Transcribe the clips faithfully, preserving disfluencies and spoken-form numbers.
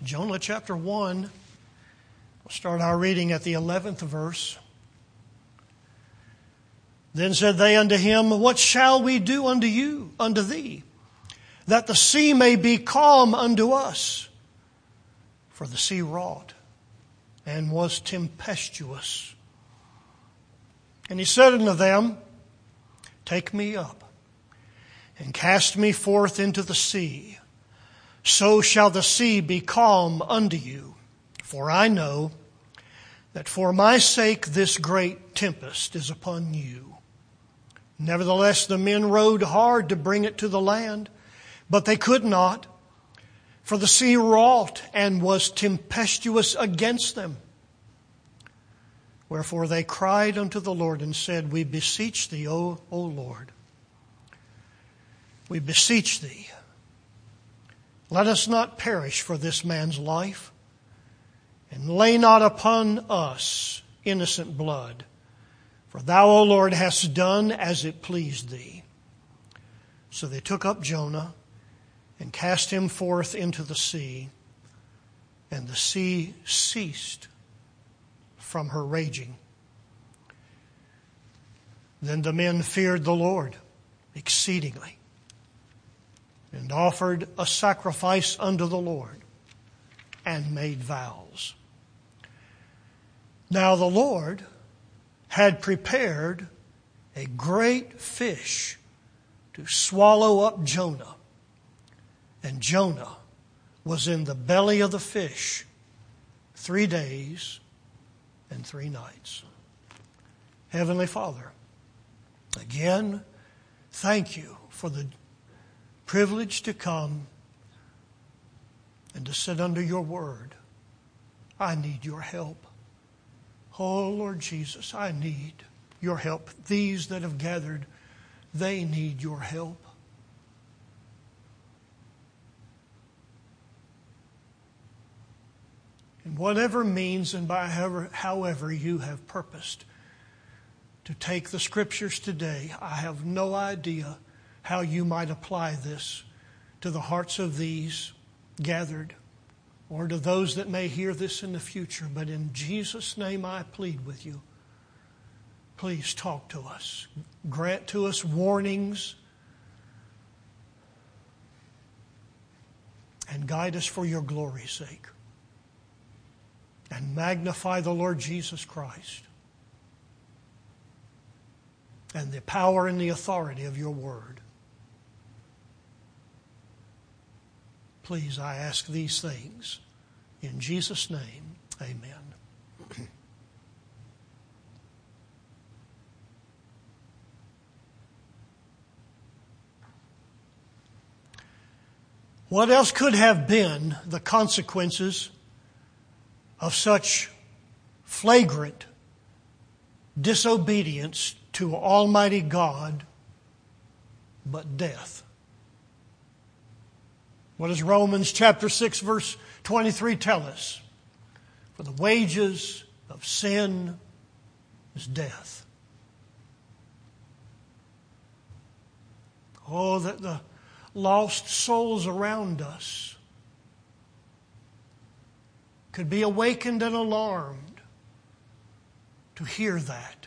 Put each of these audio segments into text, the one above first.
Jonah chapter one. We'll start our reading at the eleventh verse. Then said they unto him, What shall we do unto you, unto thee, that the sea may be calm unto us? For the sea wrought, and was tempestuous. And he said unto them, Take me up, and cast me forth into the sea. So shall the sea be calm unto you. For I know that for my sake this great tempest is upon you. Nevertheless the men rowed hard to bring it to the land, but they could not, for the sea wrought and was tempestuous against them. Wherefore they cried unto the Lord and said, We beseech thee, O, o Lord, we beseech thee, let us not perish for this man's life, and lay not upon us innocent blood. For thou, O Lord, hast done as it pleased thee. So they took up Jonah and cast him forth into the sea, and the sea ceased from her raging. Then the men feared the Lord exceedingly, and offered a sacrifice unto the Lord, and made vows. Now the Lord had prepared a great fish to swallow up Jonah, and Jonah was in the belly of the fish three days and three nights. Heavenly Father, again, thank you for the privilege to come and to sit under your word. I need your help. Oh, Lord Jesus, I need your help. These that have gathered, they need your help. In whatever means and by however, however you have purposed to take the Scriptures today, I have no idea how you might apply this to the hearts of these gathered, or to those that may hear this in the future. But in Jesus' name I plead with you. Please talk to us. Grant to us warnings. And guide us for your glory's sake. And magnify the Lord Jesus Christ. And the power and the authority of your word. Please, I ask these things in Jesus' name. Amen. What else could have been the consequences of such flagrant disobedience to Almighty God but death? What does Romans chapter six verse twenty-three tell us? For the wages of sin is death. Oh, that the lost souls around us could be awakened and alarmed to hear that.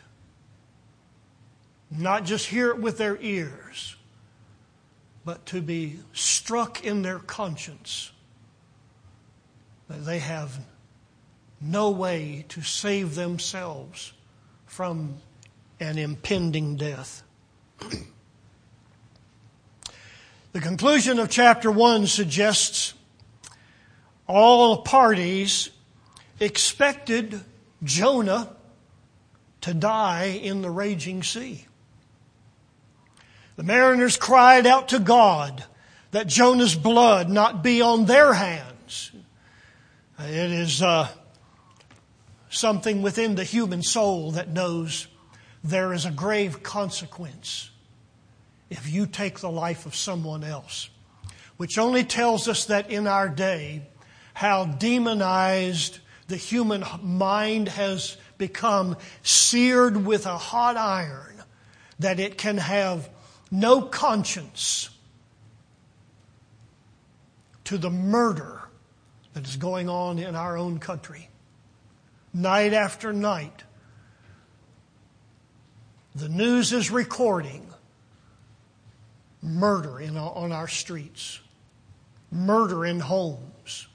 Not just hear it with their ears, but to be struck in their conscience that they have no way to save themselves from an impending death. The conclusion of chapter one suggests all parties expected Jonah to die in the raging sea. The mariners cried out to God that Jonah's blood not be on their hands. It is uh, something within the human soul that knows there is a grave consequence if you take the life of someone else, which only tells us that in our day, how demonized the human mind has become, seared with a hot iron, that it can have no conscience to the murder that is going on in our own country. Night after night, the news is recording murder in, on our streets, murder in homes.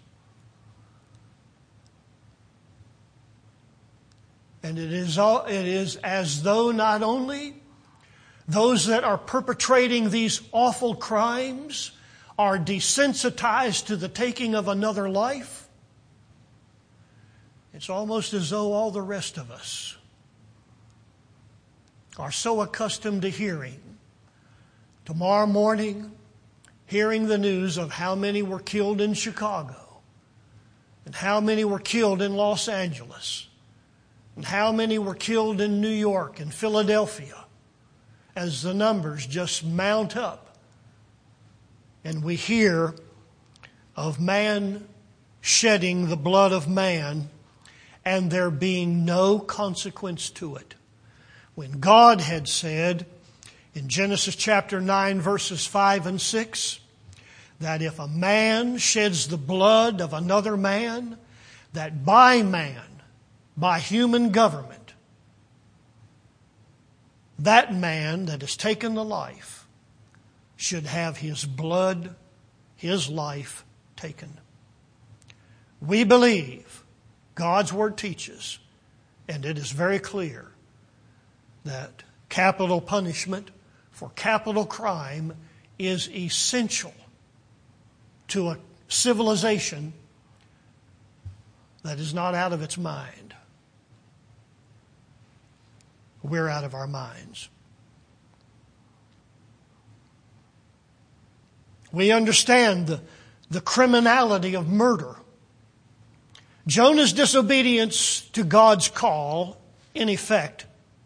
And it is, all, it is as though not only those that are perpetrating these awful crimes are desensitized to the taking of another life, it's almost as though all the rest of us are so accustomed to hearing tomorrow morning, hearing the news of how many were killed in Chicago and how many were killed in Los Angeles and how many were killed in New York and Philadelphia, as the numbers just mount up. And we hear of man shedding the blood of man and there being no consequence to it. When God had said in Genesis chapter nine verses five and six that if a man sheds the blood of another man, that by man, by human government, that man that has taken the life should have his blood, his life taken. We believe God's Word teaches, and it is very clear, that capital punishment for capital crime is essential to a civilization that is not out of its mind. We're out of our minds. We understand the, the criminality of murder. Jonah's disobedience to God's call, in effect,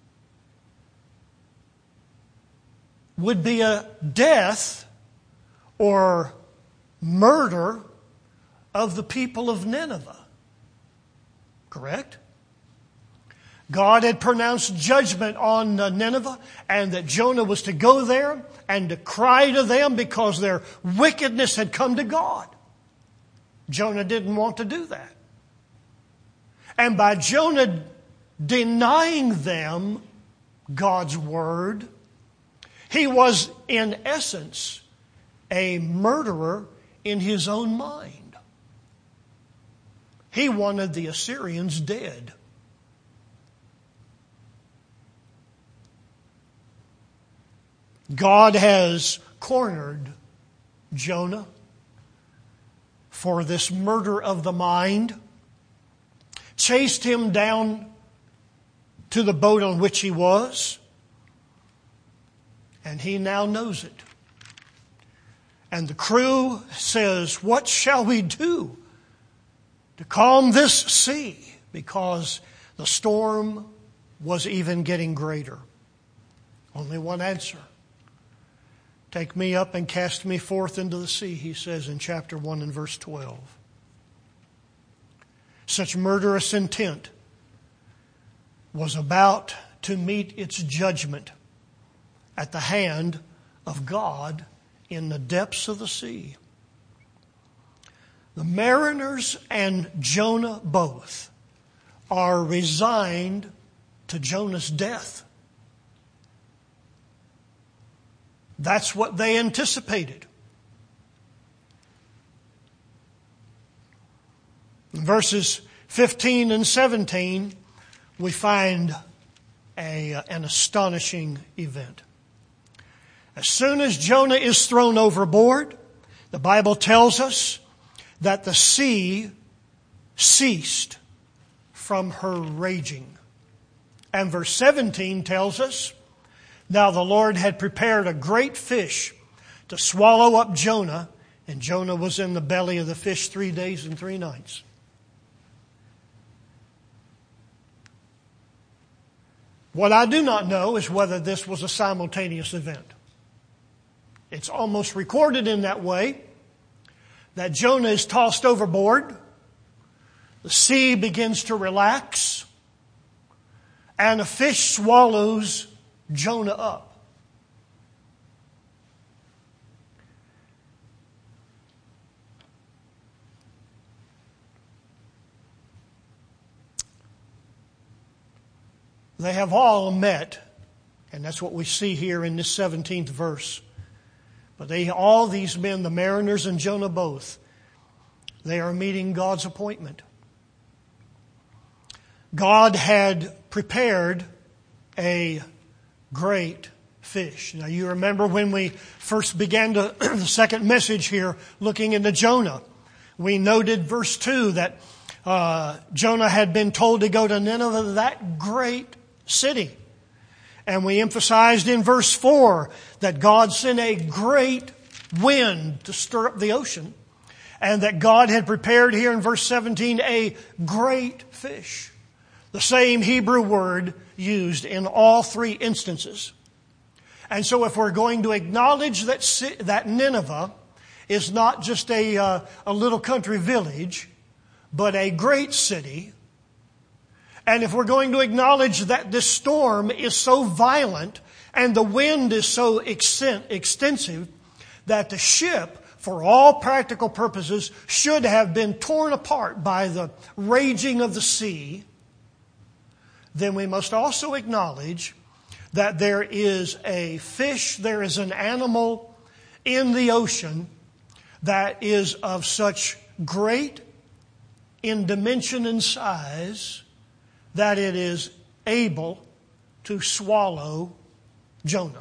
would be a death or murder of the people of Nineveh. Correct? God had pronounced judgment on Nineveh, and that Jonah was to go there and to cry to them because their wickedness had come to God. Jonah didn't want to do that. And by Jonah denying them God's word, he was in essence a murderer in his own mind. He wanted the Assyrians dead. God has cornered Jonah for this murder of the mind, chased him down to the boat on which he was, and he now knows it. And the crew says, "What shall we do to calm this sea?" Because the storm was even getting greater. Only one answer. "Take me up and cast me forth into the sea," he says in chapter one and verse twelve. Such murderous intent was about to meet its judgment at the hand of God in the depths of the sea. The mariners and Jonah both are resigned to Jonah's death. That's what they anticipated. In verses fifteen and seventeen, we find a, an astonishing event. As soon as Jonah is thrown overboard, the Bible tells us that the sea ceased from her raging. And verse seventeen tells us, now the Lord had prepared a great fish to swallow up Jonah, and Jonah was in the belly of the fish three days and three nights. What I do not know is whether this was a simultaneous event. It's almost recorded in that way, that Jonah is tossed overboard, the sea begins to relax, and a fish swallows Jonah up. they have all met, and that's what we see here in this seventeenth verse. But they, all these men, the mariners and Jonah both, they are meeting God's appointment. God had prepared a great fish. Now you remember when we first began to, the second message here, looking into Jonah. We noted verse two that uh, Jonah had been told to go to Nineveh, that great city. And we emphasized in verse four that God sent a great wind to stir up the ocean. And that God had prepared here in verse seventeen a great fish. The same Hebrew word used in all three instances. And so if we're going to acknowledge that that Nineveh is not just a, uh, a little country village, but a great city, and if we're going to acknowledge that this storm is so violent and the wind is so extensive that the ship, for all practical purposes, should have been torn apart by the raging of the sea, then we must also acknowledge that there is a fish, there is an animal in the ocean that is of such great in dimension and size that it is able to swallow Jonah.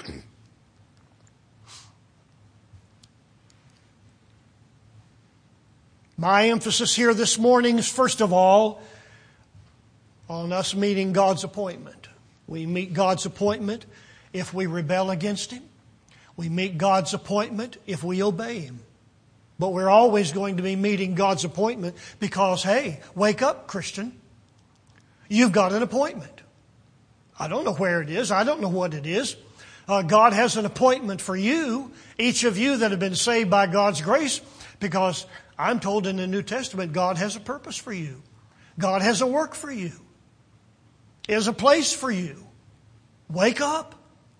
My emphasis here this morning is, first of all, on us meeting God's appointment. We meet God's appointment if we rebel against Him. We meet God's appointment if we obey Him. But we're always going to be meeting God's appointment because, hey, wake up, Christian. You've got an appointment. I don't know where it is. I don't know what it is. Uh, God has an appointment for you, each of you that have been saved by God's grace, because I'm told in the New Testament God has a purpose for you. God has a work for you. Is a place for you. Wake up.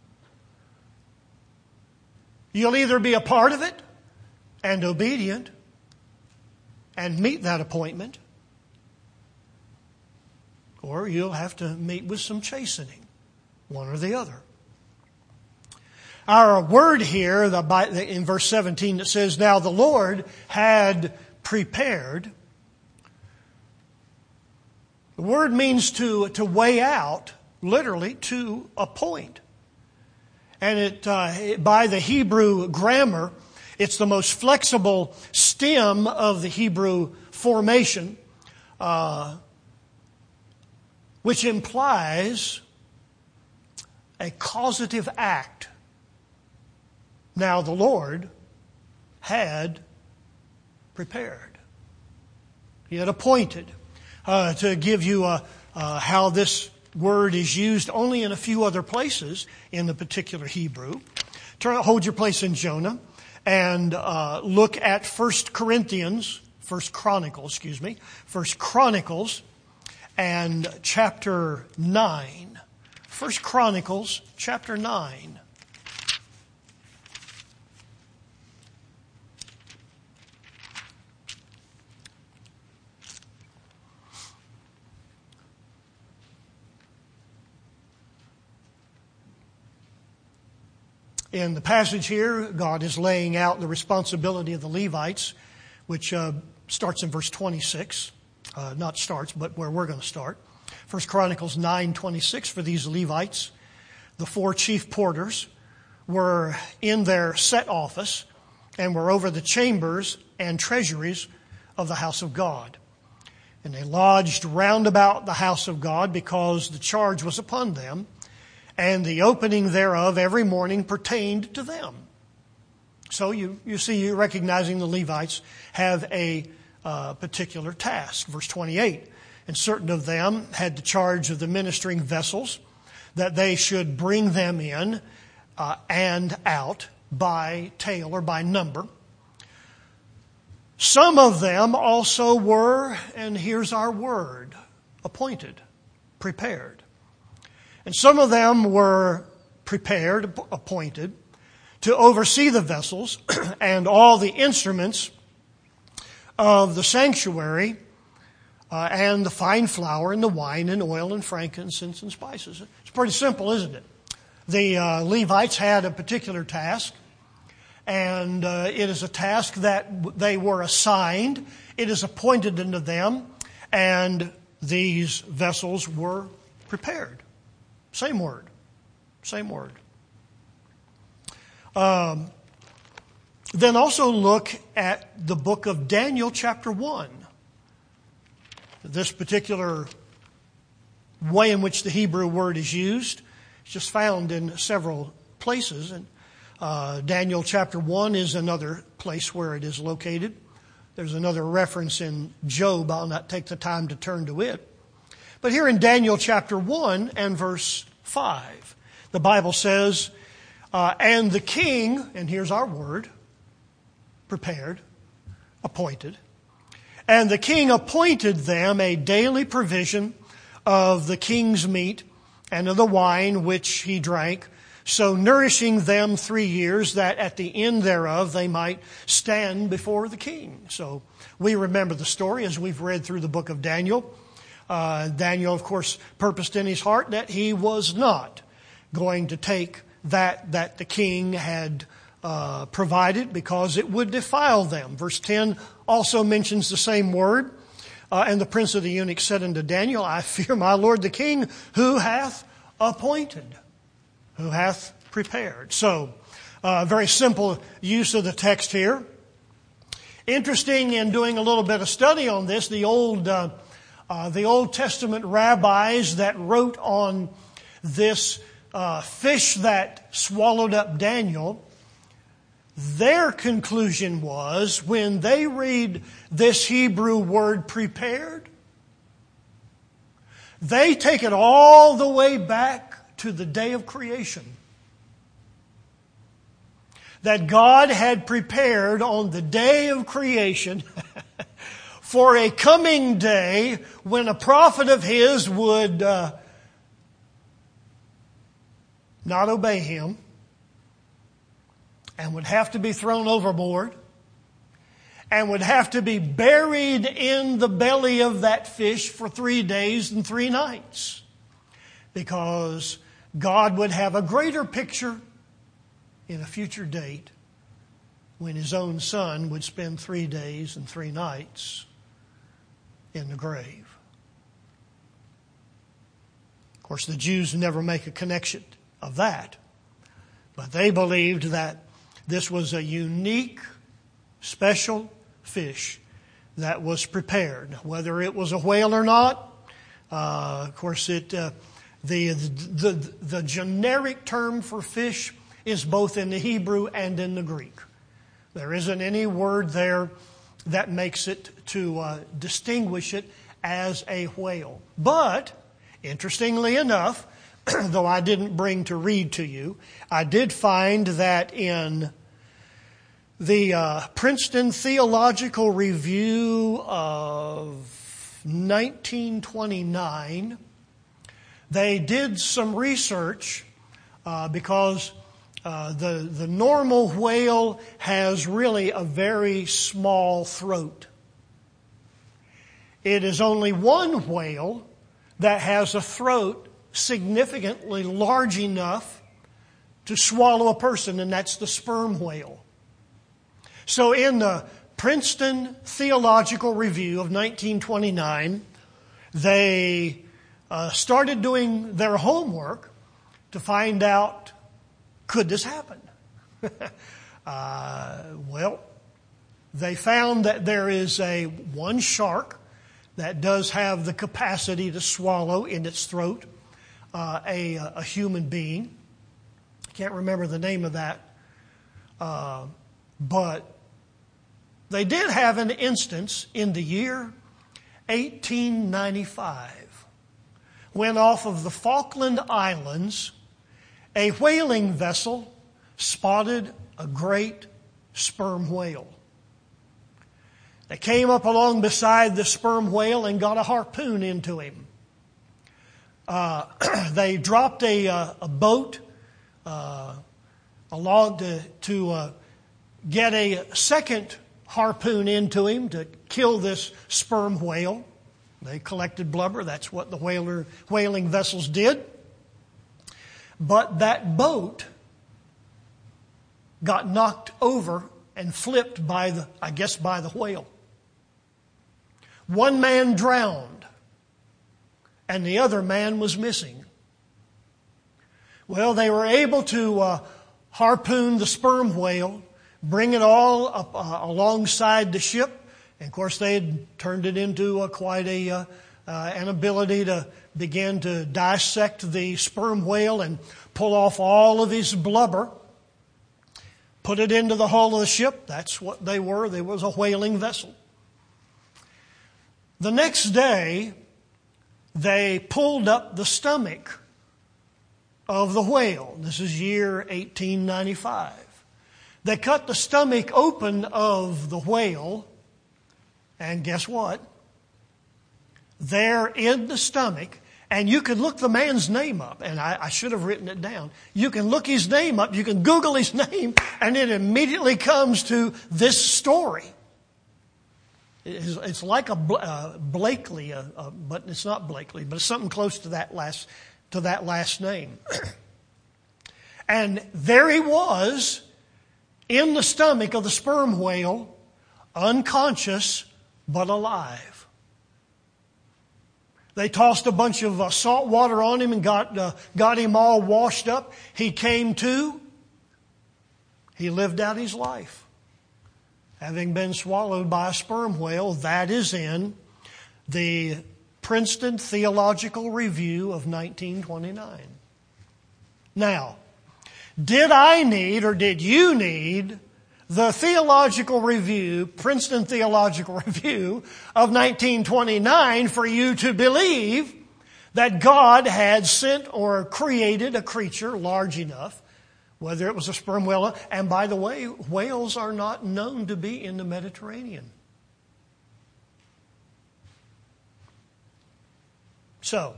You'll either be a part of it and obedient and meet that appointment, or you'll have to meet with some chastening, one or the other. Our word here in verse seventeen that says, now the Lord had prepared. The word means to, to weigh out, literally to appoint. And it, uh, by the Hebrew grammar, it's the most flexible stem of the Hebrew formation, uh, which implies a causative act. Now the Lord had prepared. He had appointed. Uh, to give you uh, uh, how this word is used only in a few other places in the particular Hebrew. Turn, hold your place in Jonah and uh, look at First Corinthians, First Chronicles, excuse me, First Chronicles and chapter nine. First Chronicles chapter nine. In the passage here, God is laying out the responsibility of the Levites, which uh, starts in verse twenty-six. Uh, not starts, but where we're going to start. First Chronicles nine twenty-six, for these Levites, the four chief porters were in their set office and were over the chambers and treasuries of the house of God. And they lodged round about the house of God because the charge was upon them, and the opening thereof every morning pertained to them. So you, you see, you're recognizing the Levites have a uh, particular task. Verse twenty-eight, and certain of them had the charge of the ministering vessels, that they should bring them in uh, and out by tale or by number. Some of them also were, and here's our word, appointed, prepared. And some of them were prepared, appointed, to oversee the vessels and all the instruments of the sanctuary uh, and the fine flour and the wine and oil and frankincense and spices. It's pretty simple, isn't it? The uh, Levites had a particular task, and uh, it is a task that they were assigned. It is appointed unto them, and these vessels were prepared. Same word. Same word. Um, then also look at the book of Daniel chapter one. This particular way in which the Hebrew word is used is just found in several places. And uh, Daniel chapter one is another place where it is located. There's another reference in Job. I'll not take the time to turn to it. But here in Daniel chapter one and verse five, the Bible says, uh, and the king, and here's our word, prepared, appointed, and the king appointed them a daily provision of the king's meat and of the wine which he drank, so nourishing them three years, that at the end thereof they might stand before the king. So we remember the story as we've read through the book of Daniel. Uh, Daniel, of course, purposed in his heart that he was not going to take that that the king had uh, provided, because it would defile them. Verse ten also mentions the same word. Uh, and the prince of the eunuchs said unto Daniel, I fear my lord the king, who hath appointed, who hath prepared. So, uh, very simple use of the text here. Interesting in doing a little bit of study on this, the old uh, uh, the Old Testament rabbis that wrote on this uh, fish that swallowed up Daniel, their conclusion was, when they read this Hebrew word prepared, they take it all the way back to the day of creation. That God had prepared on the day of creation for a coming day when a prophet of his would uh, not obey him and would have to be thrown overboard and would have to be buried in the belly of that fish for three days and three nights, because God would have a greater picture in a future date when his own son would spend three days and three nights in the grave. Of course, the Jews never make a connection of that, but they believed that this was a unique, special fish that was prepared. Whether it was a whale or not, uh, of course, it uh, the, the the generic term for fish is both in the Hebrew and in the Greek. There isn't any word there that makes it to uh, distinguish it as a whale. But, interestingly enough, though I didn't bring to read to you, I did find that in the uh, Princeton Theological Review of nineteen twenty-nine, they did some research uh, because uh, the, the normal whale has really a very small throat. It is only one whale that has a throat significantly large enough to swallow a person, and that's the sperm whale. So in the Princeton Theological Review of nineteen twenty-nine, they uh, started doing their homework to find out, could this happen? uh, well, they found that there is a one shark that does have the capacity to swallow in its throat uh, a, a human being. I can't remember the name of that, uh, but they did have an instance in the year eighteen ninety-five when off of the Falkland Islands, a whaling vessel spotted a great sperm whale. They came up along beside the sperm whale and got a harpoon into him. Uh, they dropped a, uh, a boat uh, along to, to uh, get a second harpoon into him to kill this sperm whale. They collected blubber. That's what the whaler, whaling vessels did. But that boat got knocked over and flipped by the, I guess, by the whale. One man drowned, and the other man was missing. Well, they were able to uh, harpoon the sperm whale, bring it all up uh, alongside the ship. And of course, they had turned it into uh, quite a uh, uh, an ability to begin to dissect the sperm whale and pull off all of his blubber, put it into the hull of the ship. That's what they were. They was a whaling vessel. The next day, they pulled up the stomach of the whale. This is year eighteen ninety-five. They cut the stomach open of the whale, and guess what? There in the stomach, and you can look the man's name up, and I, I should have written it down. You can look his name up, you can Google his name, and it immediately comes to this story. It's, it's like a uh, Blakely, uh, uh, but it's not Blakely, but it's something close to that last to that last name. And there he was in the stomach of the sperm whale, unconscious but alive. They tossed a bunch of uh, salt water on him and got uh, got him all washed up. He came to. He lived out his life, having been swallowed by a sperm whale. That is in the Princeton Theological Review of nineteen twenty-nine. Now, did I need or did you need the Theological Review, Princeton Theological Review of nineteen twenty-nine for you to believe that God had sent or created a creature large enough, whether it was a sperm whale? And by the way, whales are not known to be in the Mediterranean. So,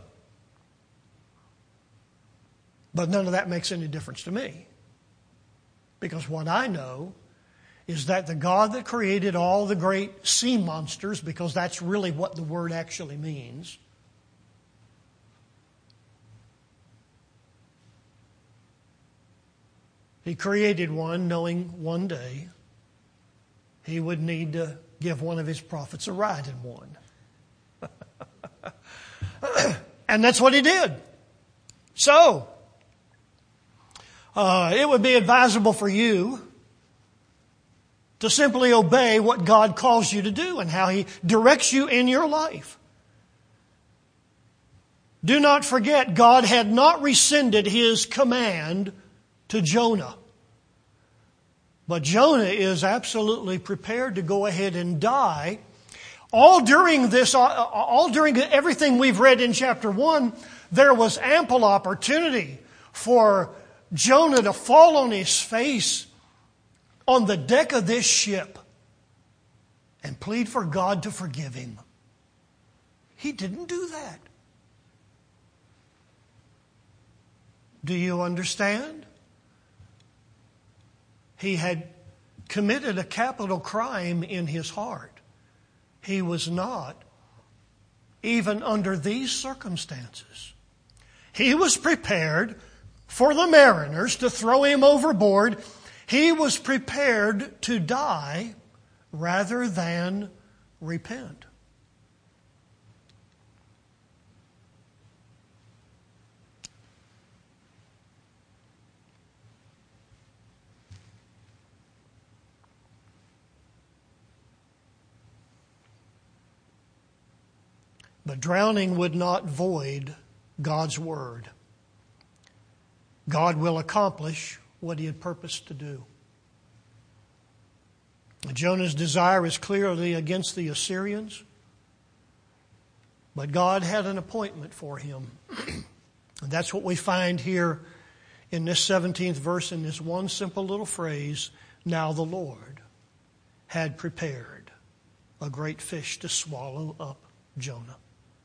but none of that makes any difference to me. Because what I know is that the God that created all the great sea monsters, because that's really what the word actually means, He created one knowing one day He would need to give one of His prophets a ride in one. And that's what He did. So, uh, it would be advisable for you to simply obey what God calls you to do and how He directs you in your life. Do not forget, God had not rescinded His command to Jonah. But Jonah is absolutely prepared to go ahead and die. All during this, all during everything we've read in chapter one, there was ample opportunity for Jonah to fall on his face on the deck of this ship and plead for God to forgive him. He didn't do that. Do you understand? He had committed a capital crime in his heart. He was not, even under these circumstances. He was prepared for the mariners to throw him overboard. He was prepared to die rather than repent. But drowning would not void God's word. God will accomplish what He had purposed to do. Jonah's desire is clearly against the Assyrians, but God had an appointment for him. And that's what we find here in this seventeenth verse, in this one simple little phrase, now the Lord had prepared a great fish to swallow up Jonah.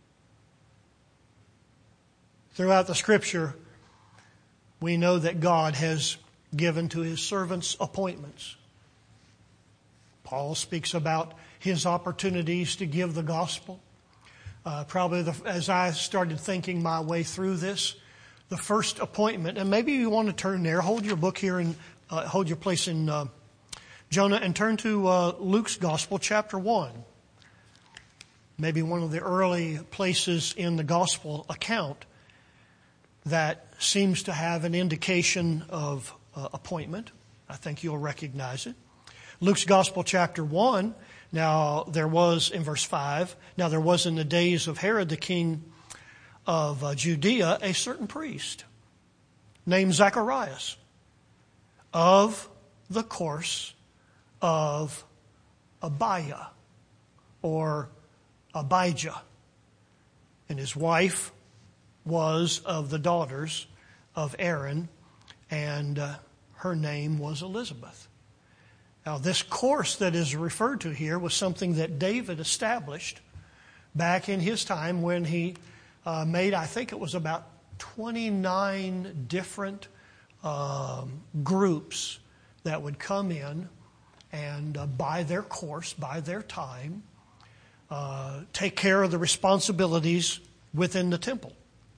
Throughout the Scripture, we know that God has given to His servants appointments. Paul speaks about his opportunities to give the gospel. Uh, probably the, as I started thinking my way through this, the first appointment, and maybe you want to turn there, hold your book here and uh, hold your place in uh, Jonah and turn to uh, Luke's Gospel, chapter one. Maybe one of the early places in the Gospel account that seems to have an indication of uh, appointment. I think you'll recognize it. Luke's Gospel, chapter one. Now, there was, in verse five, now there was in the days of Herod the king of uh, Judea a certain priest named Zacharias of the course of Abiah or Abijah. And his wife was of the daughters of Aaron, and uh, her name was Elizabeth. Now, this course that is referred to here was something that David established back in his time when he uh, made, I think it was about twenty-nine different um, groups that would come in and uh, by their course, by their time, uh, take care of the responsibilities within the temple,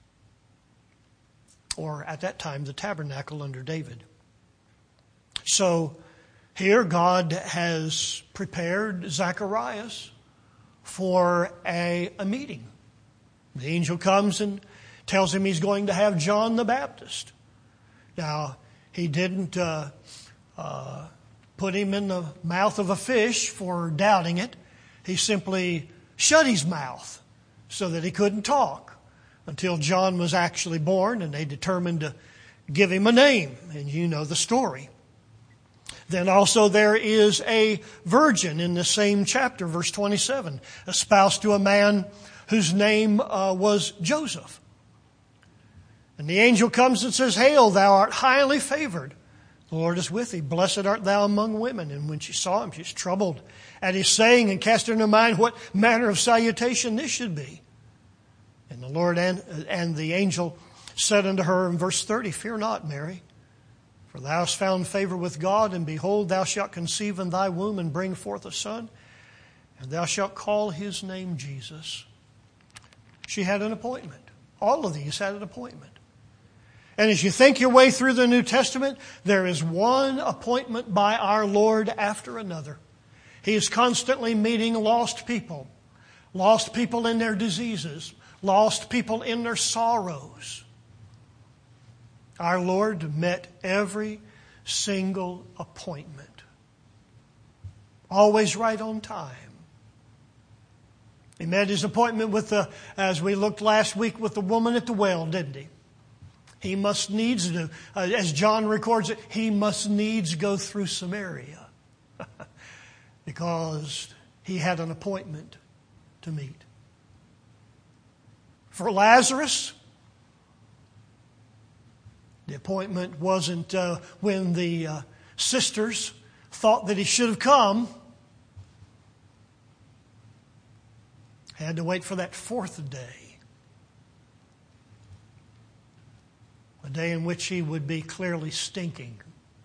or at that time, the tabernacle under David. So, here, God has prepared Zacharias for a, a meeting. The angel comes and tells him he's going to have John the Baptist. Now, he didn't uh, uh, put him in the mouth of a fish for doubting it. He simply shut his mouth so that he couldn't talk until John was actually born, and they determined to give him a name. And you know the story. Then also there is a virgin in the same chapter, verse twenty-seven, espoused to a man whose name uh, was Joseph. And the angel comes and says, "Hail, thou art highly favored. The Lord is with thee. Blessed art thou among women." And when she saw him, she was troubled at his saying and cast in her mind what manner of salutation this should be. And the Lord and, and the angel said unto her in verse thirty, "Fear not, Mary, for thou hast found favor with God, and behold, thou shalt conceive in thy womb and bring forth a son, and thou shalt call his name Jesus." She had an appointment. All of these had an appointment. And as you think your way through the New Testament, there is one appointment by our Lord after another. He is constantly meeting lost people, lost people in their diseases, lost people in their sorrows. Our Lord met every single appointment. Always right on time. He met his appointment with the, as we looked last week, with the woman at the well, didn't he? He must needs do, uh, as John records it, he must needs go through Samaria because he had an appointment to meet. For Lazarus, the appointment wasn't uh, when the uh, sisters thought that he should have come. Had to wait for that fourth day. A day in which he would be clearly stinking.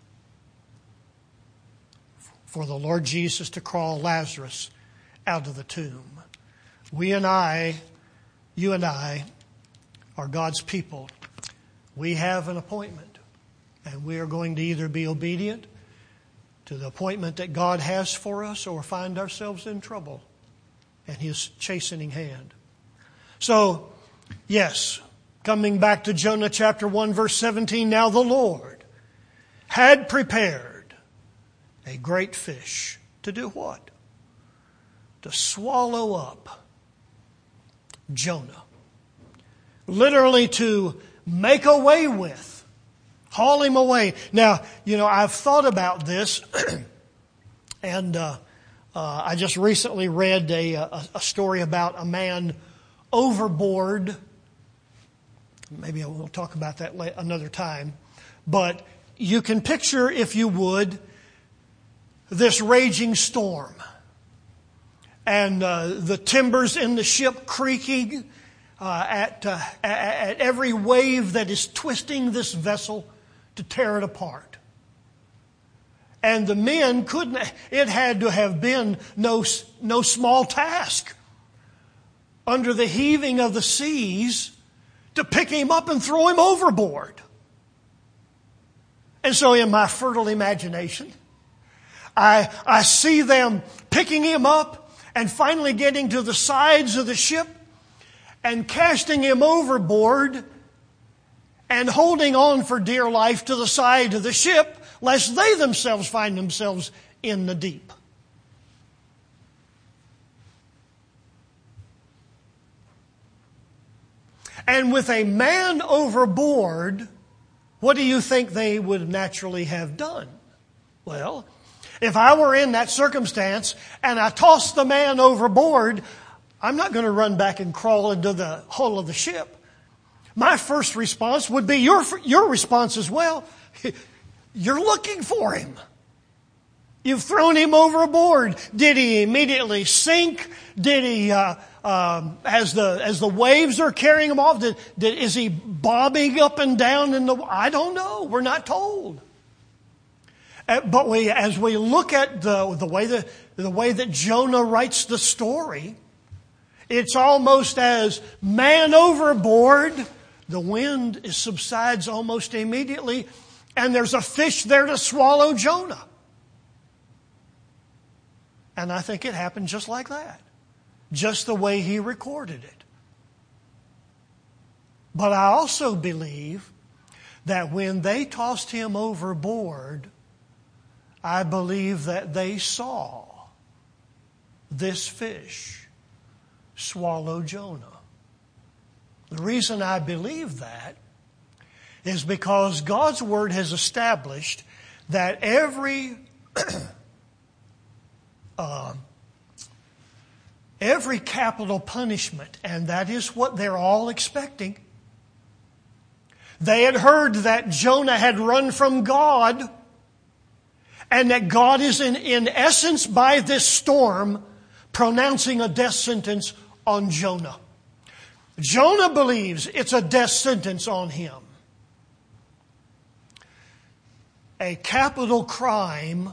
For the Lord Jesus to call Lazarus out of the tomb. We and I, you and I, are God's people. We have an appointment, and we are going to either be obedient to the appointment that God has for us or find ourselves in trouble and His chastening hand. So, yes, coming back to Jonah chapter one, verse seventeen, now the Lord had prepared a great fish to do what? To swallow up Jonah. Literally to make away with. Haul him away. Now, you know, I've thought about this, and uh, uh, I just recently read a, a, a story about a man overboard. Maybe we'll talk about that another time. But you can picture, if you would, this raging storm. And uh, the timbers in the ship creaking uh, at, uh, at every wave that is twisting this vessel to tear it apart. And the men couldn't, it had to have been no, no small task under the heaving of the seas to pick him up and throw him overboard. And so in my fertile imagination, I, I see them picking him up and finally getting to the sides of the ship and casting him overboard and holding on for dear life to the side of the ship, lest they themselves find themselves in the deep. And with a man overboard, what do you think they would naturally have done? Well, if I were in that circumstance and I tossed the man overboard, I'm not going to run back and crawl into the hull of the ship. My first response would be your, your response as well. You're looking for him. You've thrown him overboard. Did he immediately sink? Did he, uh, um, as the as the waves are carrying him off, did, did, is he bobbing up and down in the? I don't know. We're not told. Uh, but we, as we look at the the way that the way that Jonah writes the story, it's almost as man overboard. The wind subsides almost immediately, and there's a fish there to swallow Jonah. And I think it happened just like that. Just the way he recorded it. But I also believe that when they tossed him overboard, I believe that they saw this fish swallow Jonah. The reason I believe that is because God's Word has established that every uh, every capital punishment, and that is what they're all expecting. They had heard that Jonah had run from God, and that God is in, in essence by this storm pronouncing a death sentence on Jonah. Jonah believes it's a death sentence on him. A capital crime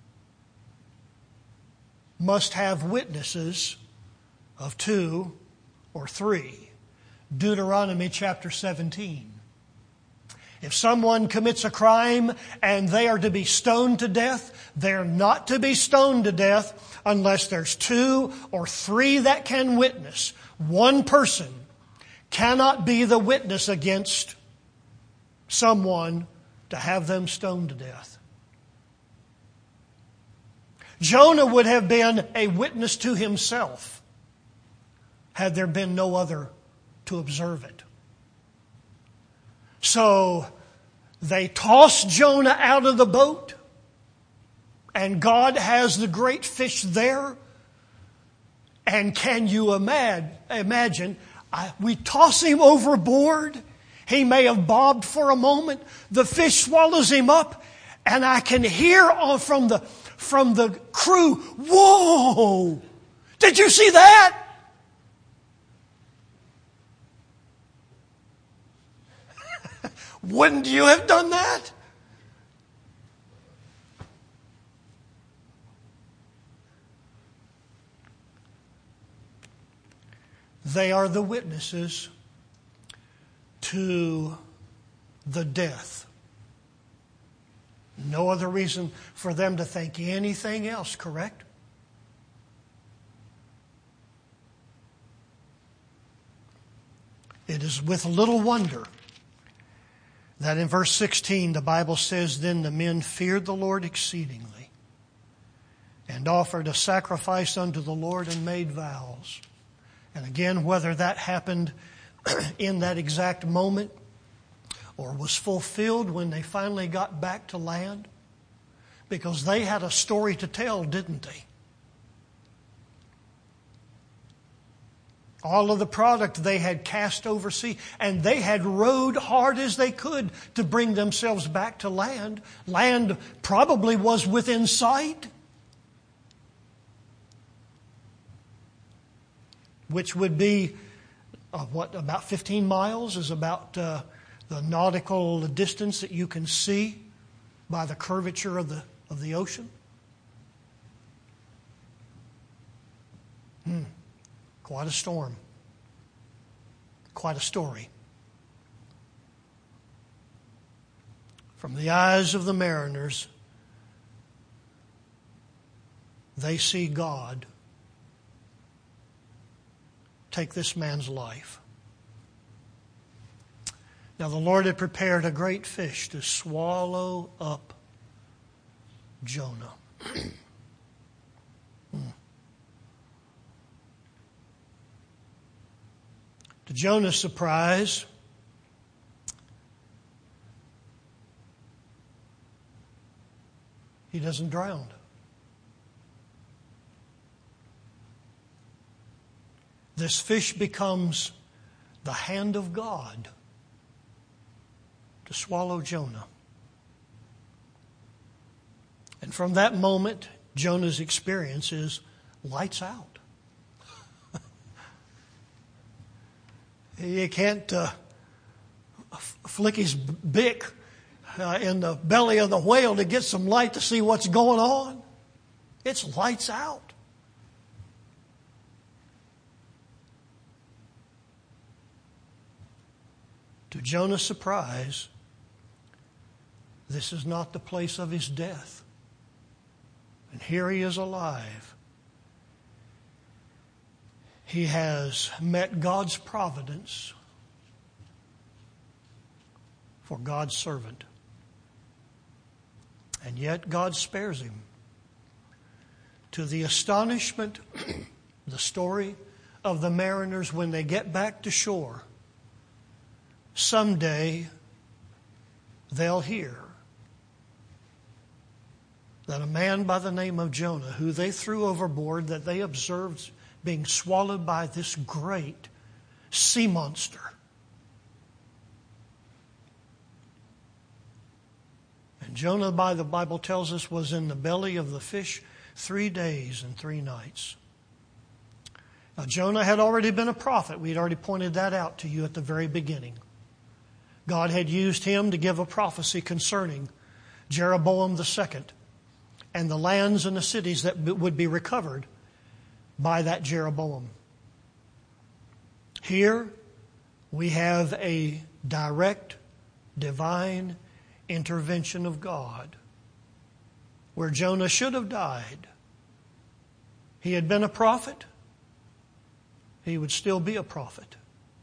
must have witnesses of two or three. Deuteronomy chapter seventeen. If someone commits a crime and they are to be stoned to death, they're not to be stoned to death unless there's two or three that can witness. One person cannot be the witness against someone to have them stoned to death. Jonah would have been a witness to himself had there been no other to observe it. So they toss Jonah out of the boat, and God has the great fish there. And can you imagine, I, we toss him overboard. He may have bobbed for a moment. The fish swallows him up, and I can hear from the from the crew, "Whoa! Did you see that?" Wouldn't you have done that? They are the witnesses to the death. No other reason for them to think anything else, correct? It is with little wonder that in verse sixteen the Bible says, "Then the men feared the Lord exceedingly and offered a sacrifice unto the Lord and made vows." And again, whether that happened in that exact moment or was fulfilled when they finally got back to land, because they had a story to tell, didn't they? All of the product they had cast overseas, and they had rowed hard as they could to bring themselves back to land. Land probably was within sight, which would be, uh, what, about fifteen miles is about uh, the nautical distance that you can see by the curvature of the of the ocean. Hmm. Quite a storm. Quite a story. From the eyes of the mariners, they see God take this man's life. Now the Lord had prepared a great fish to swallow up Jonah. hmm. To Jonah's surprise, he doesn't drown. This fish becomes the hand of God to swallow Jonah. And from that moment, Jonah's experience is lights out. You can't uh, flick his beak uh, in the belly of the whale to get some light to see what's going on. It's lights out. To Jonah's surprise, this is not the place of his death. And here he is alive. He has met God's providence for God's servant. And yet God spares him. To the astonishment, the story of the mariners when they get back to shore, someday they'll hear that a man by the name of Jonah, who they threw overboard, that they observed being swallowed by this great sea monster, and Jonah, by the Bible tells us, was in the belly of the fish three days and three nights. Now, Jonah had already been a prophet. We had already pointed that out to you at the very beginning. God had used him to give a prophecy concerning Jeroboam the second and the lands and the cities that would be recovered by that Jeroboam. Here we have a direct divine intervention of God. Where Jonah should have died, he had been a prophet, he would still be a prophet.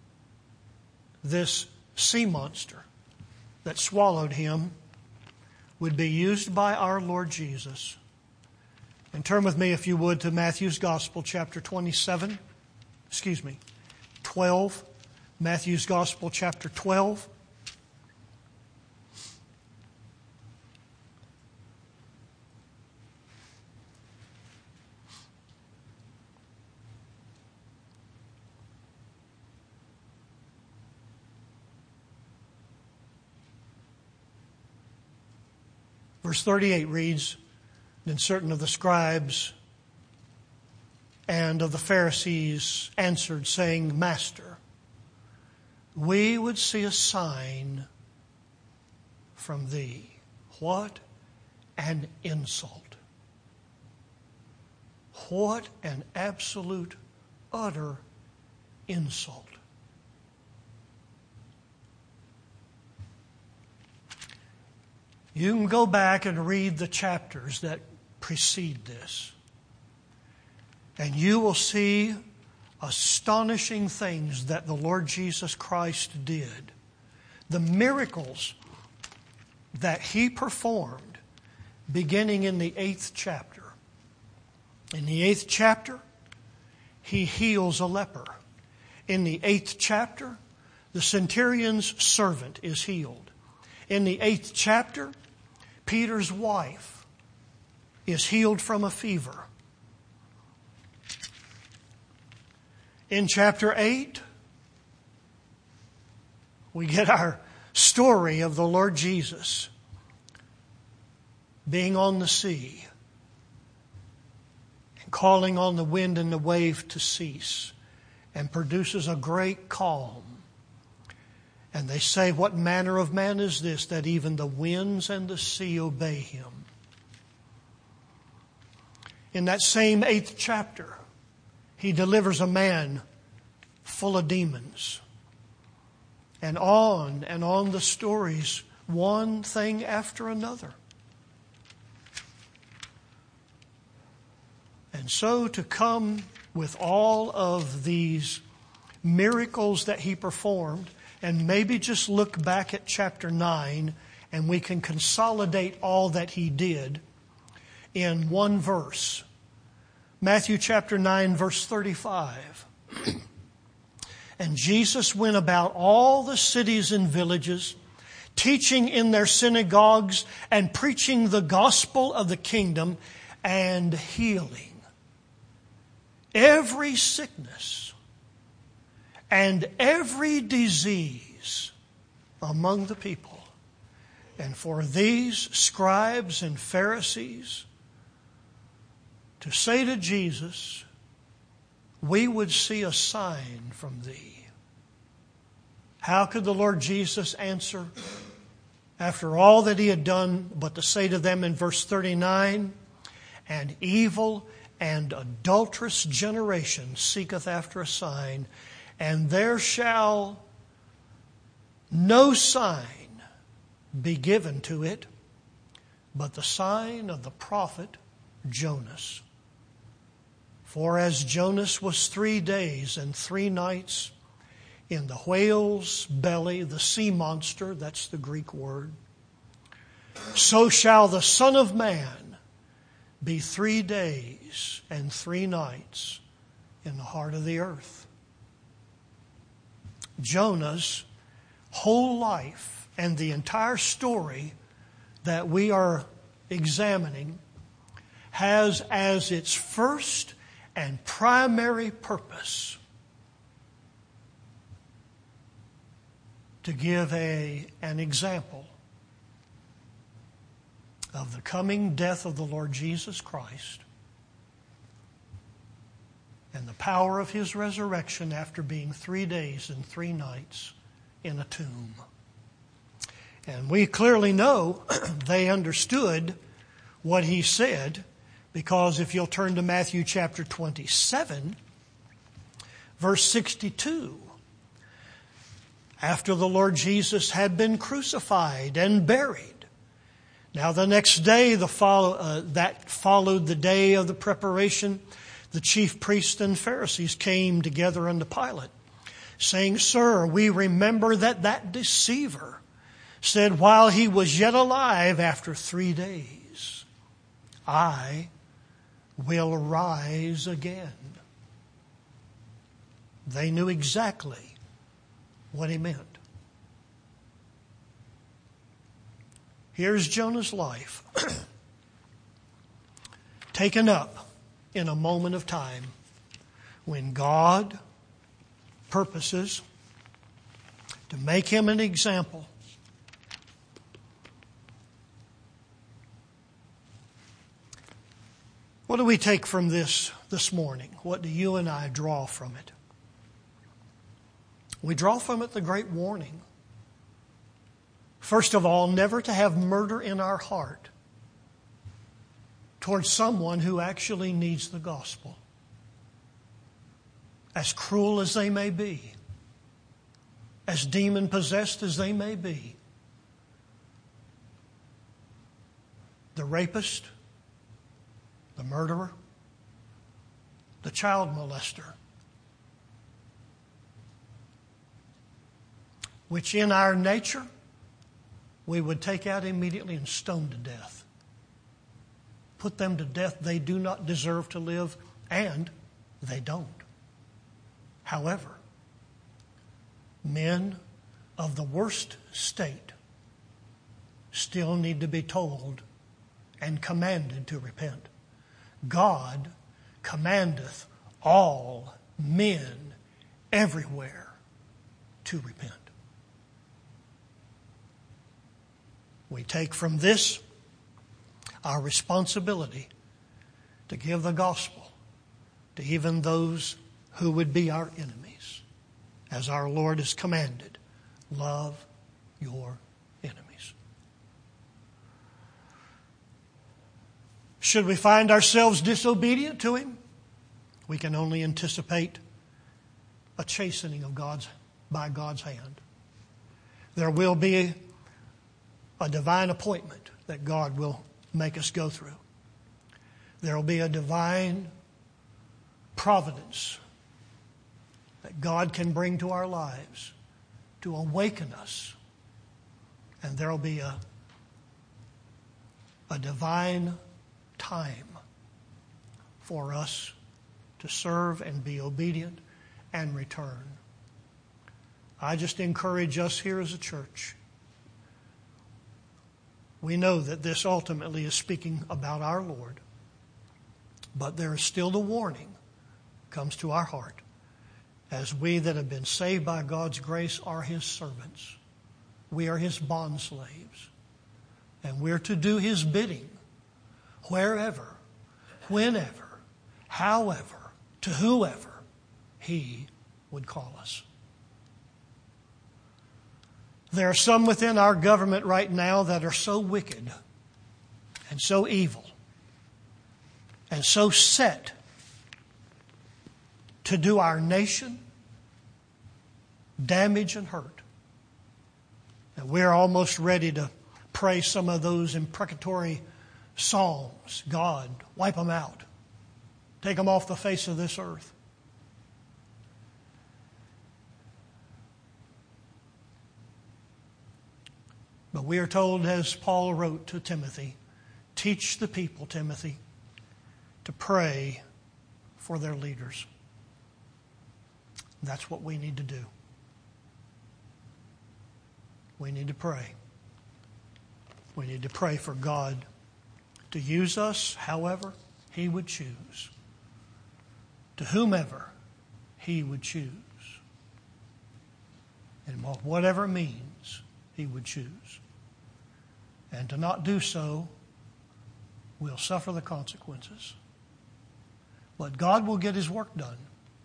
This sea monster that swallowed him would be used by our Lord Jesus. And turn with me, if you would, to Matthew's Gospel, chapter twenty-seven. Excuse me, twelve. Matthew's Gospel, chapter twelve. Verse thirty-eight reads, "Then certain of the scribes and of the Pharisees answered, saying, Master, we would see a sign from thee." What an insult. What an absolute, utter insult. You can go back and read the chapters that precede this, and you will see astonishing things that the Lord Jesus Christ did. The miracles that He performed beginning in the eighth chapter. In the eighth chapter, He heals a leper. In the eighth chapter, the centurion's servant is healed. In the eighth chapter, Peter's wife is healed from a fever. In chapter eight, we get our story of the Lord Jesus being on the sea and calling on the wind and the wave to cease, and produces a great calm. And they say, what manner of man is this, that even the winds and the sea obey him? In that same eighth chapter, He delivers a man full of demons. And on and on the stories, one thing after another. And so to come with all of these miracles that he performed, and maybe just look back at chapter nine, and we can consolidate all that he did in one verse. Matthew chapter nine, verse thirty-five. And Jesus went about all the cities and villages, teaching in their synagogues and preaching the gospel of the kingdom and healing every sickness and every disease among the people. And for these scribes and Pharisees to say to Jesus, we would see a sign from thee. How could the Lord Jesus answer after all that he had done, but to say to them in verse thirty-nine, an evil and adulterous generation seeketh after a sign, and there shall no sign be given to it, but the sign of the prophet Jonas. For as Jonas was three days and three nights in the whale's belly, the sea monster, that's the Greek word, so shall the Son of Man be three days and three nights in the heart of the earth. Jonah's whole life and the entire story that we are examining has as its first and primary purpose to give a, an example of the coming death of the Lord Jesus Christ and the power of his resurrection after being three days and three nights in a tomb. And we clearly know they understood what he said, because if you'll turn to Matthew chapter twenty-seven, verse sixty-two, after the Lord Jesus had been crucified and buried, now the next day, the follow, uh, that followed the day of the preparation, the chief priests and Pharisees came together unto Pilate, saying, Sir, we remember that that deceiver said while he was yet alive, after three days, I will rise again. They knew exactly what he meant. Here's Jonah's life taken up in a moment of time when God purposes to make him an example. What do we take from this this morning? What do you and I draw from it? We draw from it the great warning. First of all, never to have murder in our heart towards someone who actually needs the gospel. As cruel as they may be, as demon-possessed as they may be, the rapist, the murderer, the child molester, which in our nature we would take out immediately and stone to death. Put them to death. They do not deserve to live, and they don't. However, men of the worst state still need to be told and commanded to repent. God commandeth all men everywhere to repent. We take from this our responsibility to give the gospel to even those who would be our enemies, as our Lord has commanded, love your enemies. Should we find ourselves disobedient to him, we can only anticipate a chastening of God's by God's hand. There will be a divine appointment that God will make us go through. There will be a divine providence that God can bring to our lives to awaken us. And there will be a, a divine time for us to serve and be obedient and return. I just encourage us here as a church. We know that this ultimately is speaking about our Lord, but there is still the warning comes to our heart. As we that have been saved by God's grace are His servants. We are His bondslaves. And we're to do His bidding wherever, whenever, however, to whoever He would call us. There are some within our government right now that are so wicked and so evil and so set to do our nation damage and hurt. And we're almost ready to pray some of those imprecatory psalms. God, wipe them out. Take them off the face of this earth. But we are told, as Paul wrote to Timothy, teach the people, Timothy, to pray for their leaders. That's what we need to do. We need to pray. We need to pray for God to use us however He would choose, to whomever He would choose, in whatever means He would choose. And to not do so will suffer the consequences. But God will get His work done.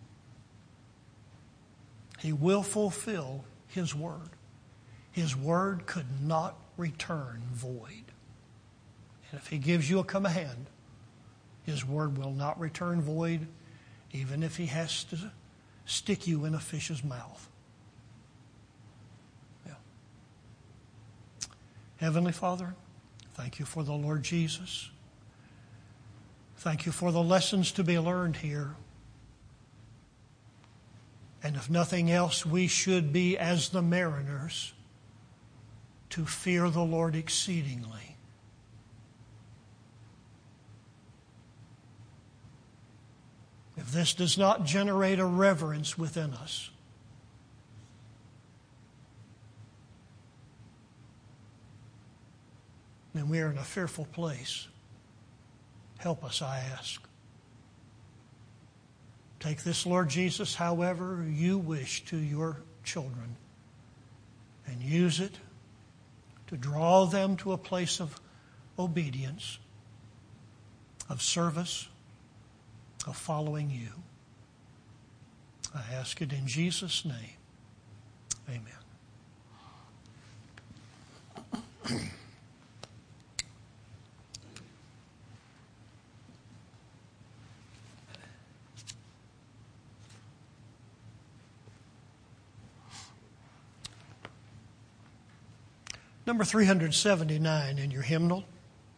He will fulfill His word. His word could not return void. And if He gives you a command, His word will not return void, even if He has to stick you in a fish's mouth. Yeah. Heavenly Father, thank You for the Lord Jesus. Thank You for the lessons to be learned here. And if nothing else, we should be as the mariners to fear the Lord exceedingly. If this does not generate a reverence within us, then we are in a fearful place. Help us, I ask. Take this, Lord Jesus, however You wish to Your children, and use it to draw them to a place of obedience, of service, of following You. I ask it in Jesus' name. Amen. Number three hundred seventy-nine in your hymnal.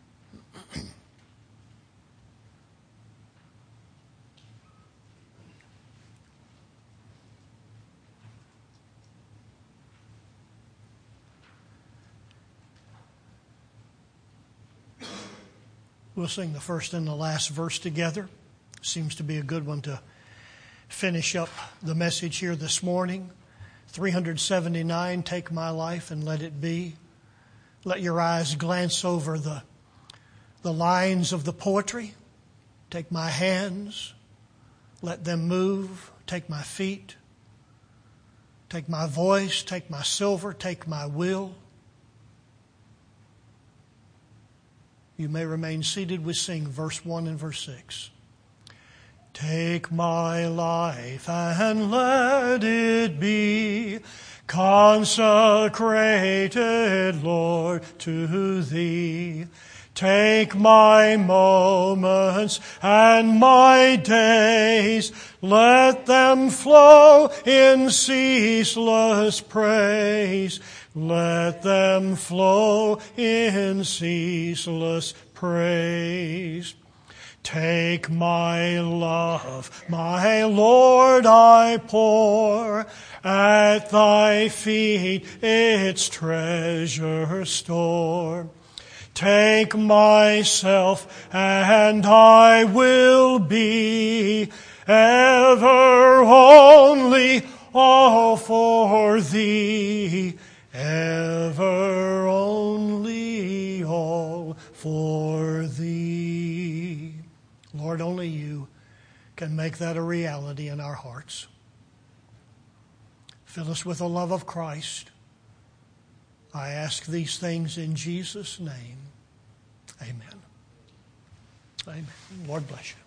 We'll sing the first and the last verse together. Seems to be a good one to finish up the message here this morning. three hundred seventy-nine, take my life and let it be. Let your eyes glance over the, the lines of the poetry. Take my hands, let them move. Take my feet, take my voice, take my silver, take my will. You may remain seated. We sing verse one and verse six. Take my life and let it be consecrated, Lord, to Thee. Take my moments and my days, let them flow in ceaseless praise. Let them flow in ceaseless praise. Take my love, my Lord, I pour at thy feet its treasure store. Take myself, and I will be ever only all for thee, ever only all for thee. Lord, only you can make that a reality in our hearts. Fill us with the love of Christ. I ask these things in Jesus' name. Amen. Amen. Lord bless you.